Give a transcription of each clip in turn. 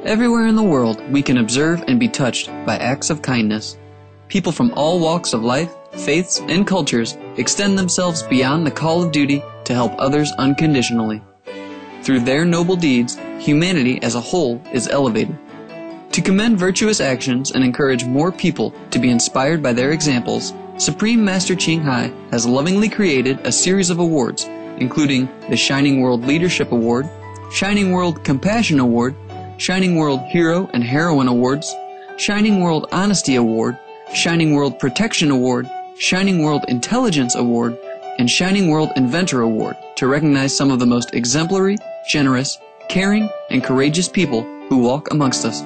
Everywhere in the world, we can observe and be touched by acts of kindness. People from all walks of life, faiths, and cultures extend themselves beyond the call of duty to help others unconditionally. Through their noble deeds, humanity as a whole is elevated. To commend virtuous actions and encourage more people to be inspired by their examples, Supreme Master Ching Hai has lovingly created a series of awards, including the Shining World Leadership Award, Shining World Compassion Award, Shining World Hero and Heroine Awards, Shining World Honesty Award, Shining World Protection Award, Shining World Intelligence Award, and Shining World Inventor Award to recognize some of the most exemplary, generous, caring, and courageous people who walk amongst us.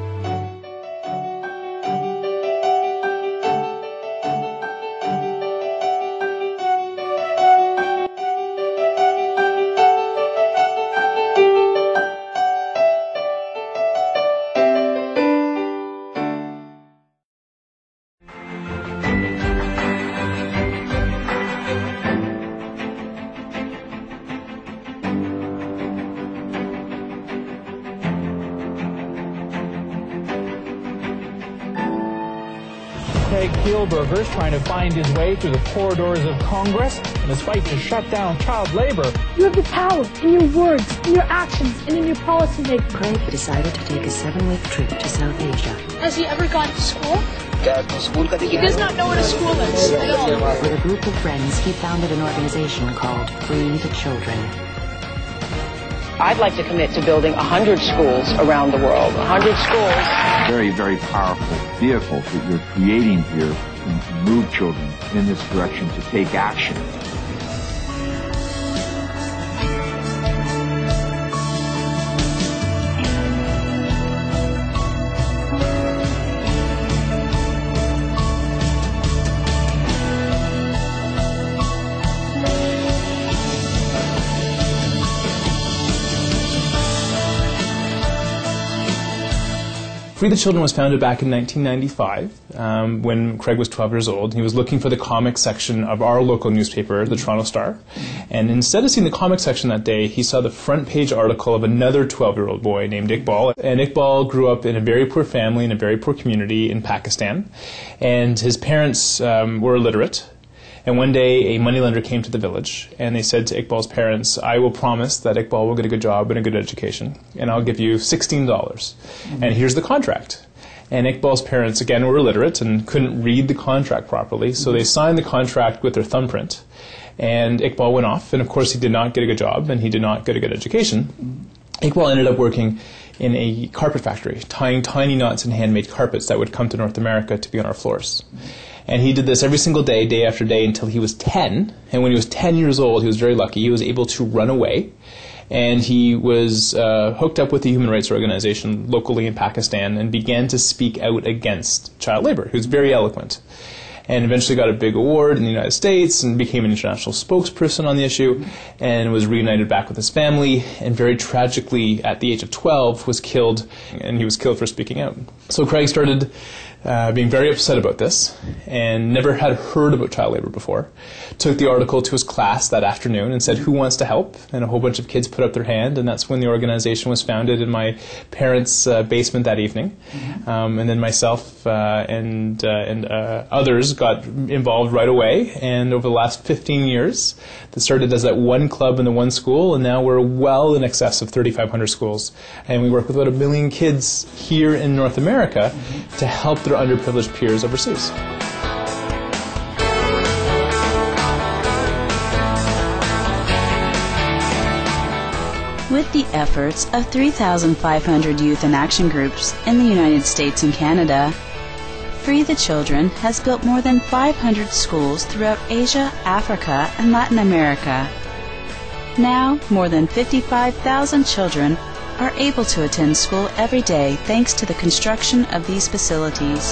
Craig Kielburger is trying to find his way through the corridors of Congress in his fight to shut down child labor. You have the power in your words, in your actions, and in your policy making. Craig decided to take a 7-week trip to South Asia. Has he ever gone to school? He does not know what a school is at all. With a group of friends, he founded an organization called Free the Children. I'd like to commit to building 100 schools around the world. 100 schools. Very, very powerful vehicle that you're creating here to move children in this direction to take action. Free the Children was founded back in 1995 when Craig was 12 years old. He was looking for the comics section of our local newspaper, the Toronto Star. And instead of seeing the comics section that day, he saw the front page article of another 12-year-old boy named Iqbal. And Iqbal grew up in a very poor family in a very poor community in Pakistan. And his parents were illiterate. And one day, a moneylender came to the village, and they said to Iqbal's parents, I will promise that Iqbal will get a good job and a good education, and I'll give you $16. And here's the contract. And Iqbal's parents, again, were illiterate and couldn't read the contract properly, so they signed the contract with their thumbprint. And Iqbal went off, and of course he did not get a good job, and he did not get a good education. Iqbal ended up working in a carpet factory, tying tiny knots in handmade carpets that would come to North America to be on our floors. And he did this every single day, day after day, until he was 10. And when he was 10 years old, he was very lucky. He was able to run away. And he was hooked up with a human rights organization locally in Pakistan and began to speak out against child labor. He was very eloquent. And eventually got a big award in the United States and became an international spokesperson on the issue and was reunited back with his family, and very tragically at the age of 12 was killed, and he was killed for speaking out. So Craig started being very upset about this and never had heard about child labor before. Took the article to his class that afternoon and said, who wants to help? And a whole bunch of kids put up their hand, and that's when the organization was founded in my parents' basement that evening. And then myself and others got involved right away, and over the last 15 years, that started as that one club in the one school, and now we're well in excess of 3,500 schools. And we work with about 1 million kids here in North America to help their underprivileged peers overseas. With the efforts of 3,500 youth and action groups in the United States and Canada, Free the Children has built more than 500 schools throughout Asia, Africa, and Latin America. Now, more than 55,000 children are able to attend school every day thanks to the construction of these facilities.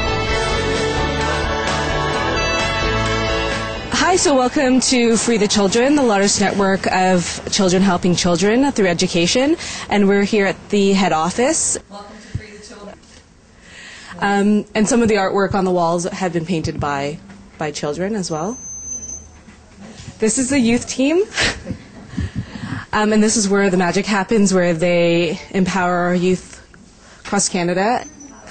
Hi, so welcome to Free the Children, the largest network of children helping children through education. And we're here at the head office. Welcome to Free the Children. And some of the artwork on the walls have been painted by children as well. This is the youth team. And this is where the magic happens, where they empower our youth across Canada.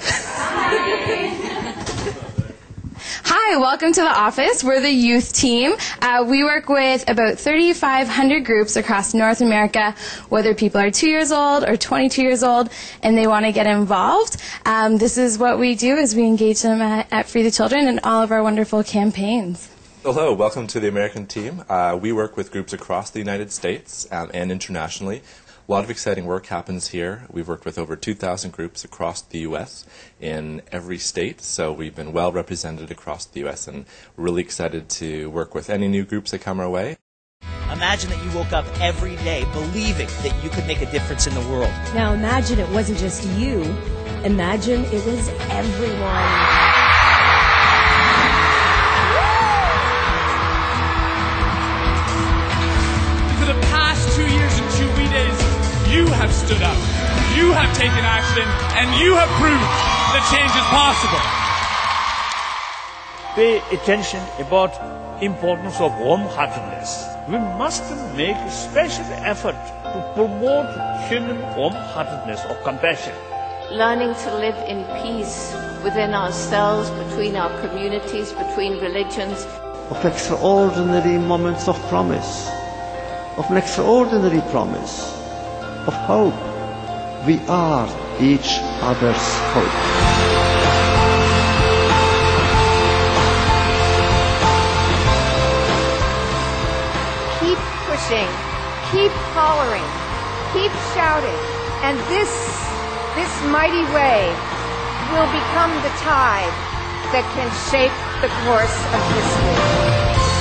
Hi, welcome to the office. We're the youth team. We work with about 3,500 groups across North America, whether people are 2 years old or 22 years old and they want to get involved. This is what we do, is we engage them at Free the Children in all of our wonderful campaigns. Hello, welcome to the American team. We work with groups across the United States and internationally. A lot of exciting work happens here. We've worked with over 2,000 groups across the U.S. in every state, so we've been well represented across the U.S. and really excited to work with any new groups that come our way. Imagine that you woke up every day believing that you could make a difference in the world. Now imagine it wasn't just you. Imagine it was everyone. For the past 2 years and 2 days, you have stood up, you have taken action, and you have proved that change is possible. Pay attention about importance of warm-heartedness. We must make a special effort to promote human warm-heartedness or compassion. Learning to live in peace within ourselves, between our communities, between religions. Of extraordinary moments of promise, of an extraordinary promise, of hope. We are each other's hope. Keep pushing, keep hollering, keep shouting, and this mighty wave will become the tide that can shape the course of history.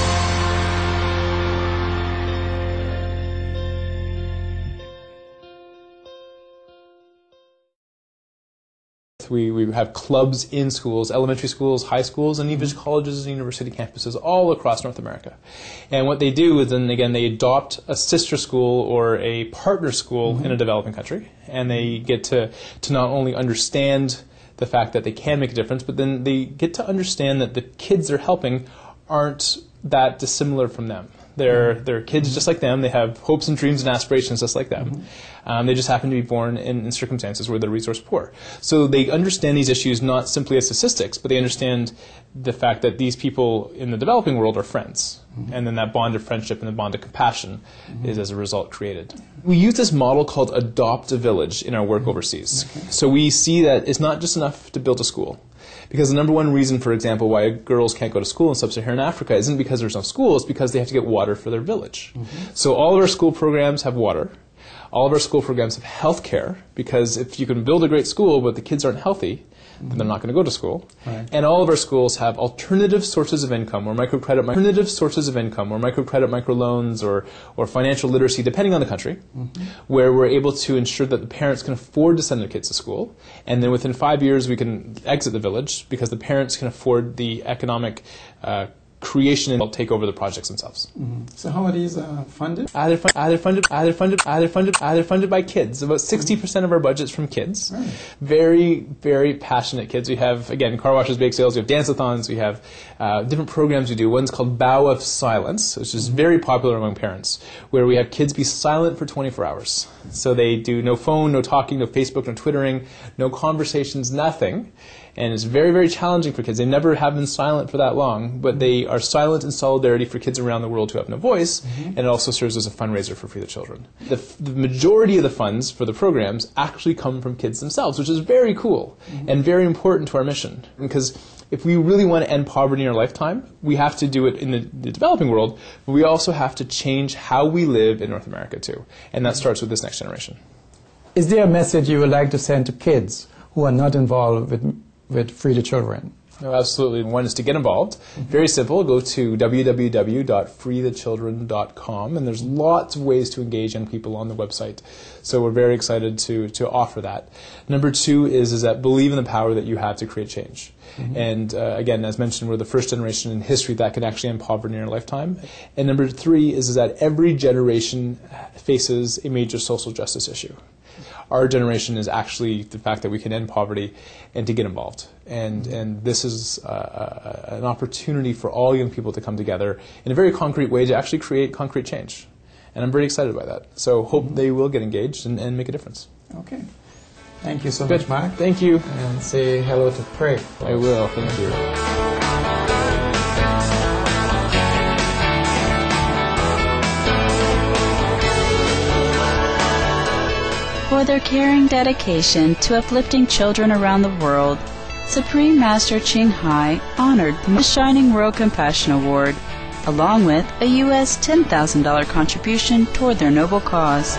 We have clubs in schools, elementary schools, high schools, and even colleges and university campuses all across North America. And what they do is then, again, they adopt a sister school or a partner school in a developing country, and they get to not only understand the fact that they can make a difference, but then they get to understand that the kids they're helping aren't that dissimilar from them. They're kids just like them. They have hopes and dreams and aspirations just like them. They just happen to be born in circumstances where they're resource poor. So they understand these issues not simply as statistics, but they understand the fact that these people in the developing world are friends. And then that bond of friendship and the bond of compassion is as a result created. We use this model called Adopt a Village in our work overseas. So we see that it's not just enough to build a school. Because the number one reason, for example, why girls can't go to school in sub-Saharan Africa isn't because there's no schools, it's because they have to get water for their village. So all of our school programs have water. All of our school programs have health care, because if you can build a great school but the kids aren't healthy, then they're not going to go to school. And all of our schools have alternative sources of income, or microcredit, microloans, or financial literacy, depending on the country, where we're able to ensure that the parents can afford to send their kids to school. And then within 5 years, we can exit the village because the parents can afford the economic creation and take over the projects themselves. So how are these funded? Either funded by kids. About 60% of our budget's from kids. Right. Very, very passionate kids. We have, again, car washes, bake sales, we have dance-a-thons, we have different programs we do. One's called Bow of Silence, which is very popular among parents, where we have kids be silent for 24 hours. So they do no phone, no talking, no Facebook, no Twittering, no conversations, nothing. And it's very, very challenging for kids. They never have been silent for that long, but they are silent in solidarity for kids around the world who have no voice, and it also serves as a fundraiser for Free the Children. The majority of the funds for the programs actually come from kids themselves, which is very cool and very important to our mission. Because if we really want to end poverty in our lifetime, we have to do it in the developing world, but we also have to change how we live in North America too. And that starts with this next generation. Is there a message you would like to send to kids who are not involved with Free the Children? No, absolutely. One is to get involved. Very simple. Go to www.freethechildren.com, and there's lots of ways to engage young people on the website. So we're very excited to offer that. Number two is that believe in the power that you have to create change. And again, as mentioned, we're the first generation in history that can actually end poverty in our lifetime. And number three is that every generation faces a major social justice issue. Our generation is actually the fact that we can end poverty and to get involved. And this is an opportunity for all young people to come together in a very concrete way to actually create concrete change. And I'm very excited by that. So hope they will get engaged and make a difference. Okay. Thank you so Good. much, Mark. Thank you. And say hello to Craig. I will. Thank you. For their caring dedication to uplifting children around the world, Supreme Master Ching Hai honored the Shining World Compassion Award, along with a U.S. $10,000 contribution toward their noble cause.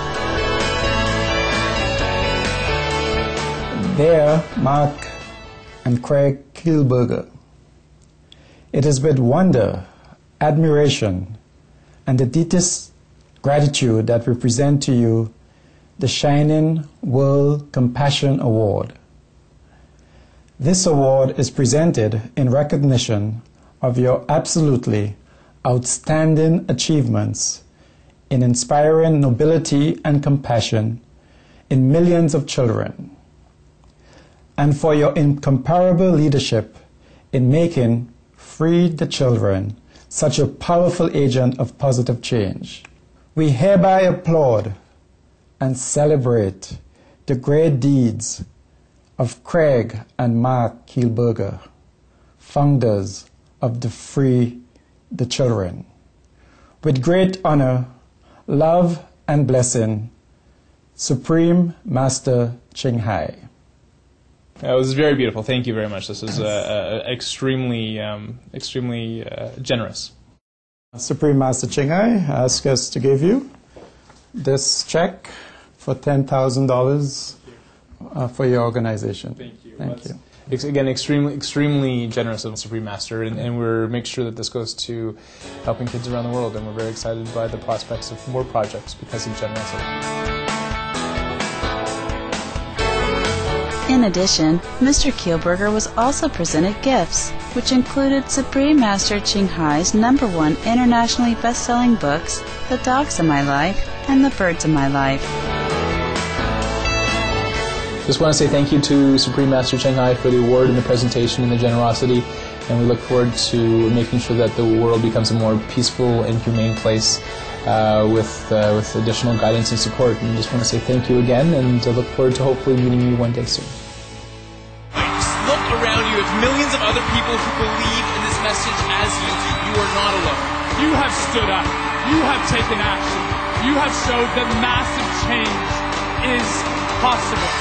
There, Mark and Craig Kielburger. It is with wonder, admiration, and the deepest gratitude that we present to you the Shining World Compassion Award. This award is presented in recognition of your absolutely outstanding achievements in inspiring nobility and compassion in millions of children, and for your incomparable leadership in making Free the Children such a powerful agent of positive change. We hereby applaud and celebrate the great deeds of Craig and Mark Kielburger, founders of the Free the Children. With great honor, love, and blessing, Supreme Master Ching Hai. It was very beautiful. Thank you very much. This is extremely generous. Supreme Master Ching Hai asked us to give you this check for $10,000 for your organization. Thank you. Thank you. Again, extremely generous of Supreme Master, and we're making sure that this goes to helping kids around the world, and we're very excited by the prospects of more projects because of generosity. In addition, Mr. Kielburger was also presented gifts, which included Supreme Master Ching Hai's #1 internationally best-selling books, The Dogs of My Life and The Birds of My Life. Just want to say thank you to Supreme Master Ching Hai for the award and the presentation and the generosity, and we look forward to making sure that the world becomes a more peaceful and humane place with additional guidance and support. And just want to say thank you again, and look forward to hopefully meeting you one day soon. Just look around you. It's millions of other people who believe in this message as you do. You are not alone. You have stood up. You have taken action. You have showed that massive change is possible.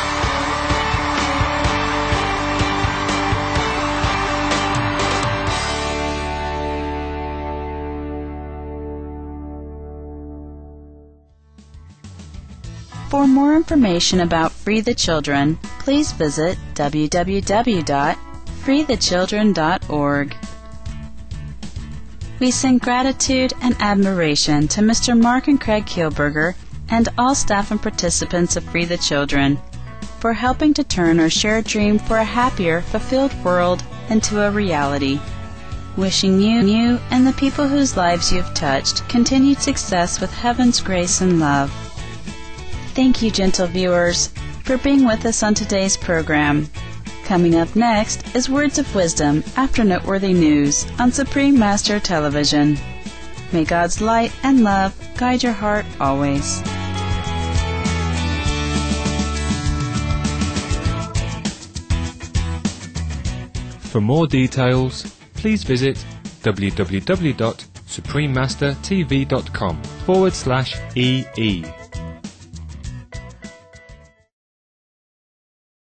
For more information about Free the Children, please visit www.freethechildren.org. We send gratitude and admiration to Mr. Mark and Craig Kielburger and all staff and participants of Free the Children for helping to turn our shared dream for a happier, fulfilled world into a reality. Wishing you and the people whose lives you have touched continued success with heaven's grace and love. Thank you, gentle viewers, for being with us on today's program. Coming up next is Words of Wisdom after Noteworthy News on Supreme Master Television. May God's light and love guide your heart always. For more details, please visit www.suprememastertv.com/EE.